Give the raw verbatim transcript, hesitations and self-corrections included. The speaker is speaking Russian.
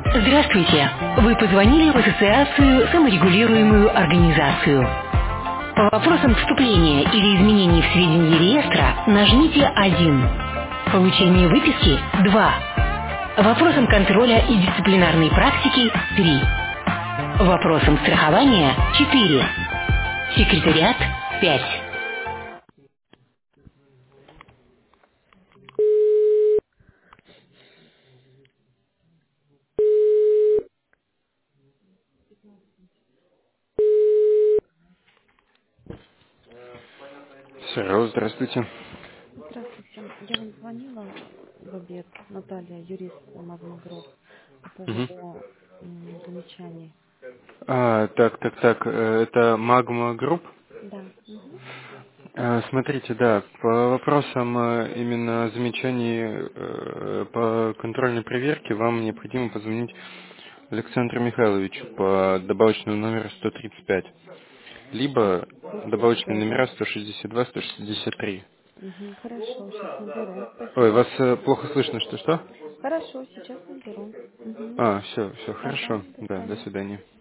Здравствуйте! Вы позвонили в Ассоциацию саморегулируемую организацию. По вопросам вступления или изменений в сведении реестра нажмите один. Получение выписки– два. Вопросам контроля и дисциплинарной практики– три. Вопросам страхования– четыре. Секретариат– пять. Серо, здравствуйте. Здравствуйте. Я вам звонила в обед, Наталья, юрист Магма Групп, по Мгм. поводу м, замечаний. А, так, так, так, э, это Magma Group. Да. Мгм. Э, Смотрите, да, по вопросам э, именно замечаний э, по контрольной проверке вам необходимо позвонить Александру Михайловичу по добавочному номеру сто тридцать пять, либо добавочные сто тридцать пять, номера да? сто шестьдесят два сто шестьдесят три. Угу, хорошо, сейчас наберу. Ой, Спасибо. вас э, плохо слышно, что-что? Хорошо, сейчас наберу. Угу. А, все, все, Ага, хорошо. до Да, до свидания. свидания.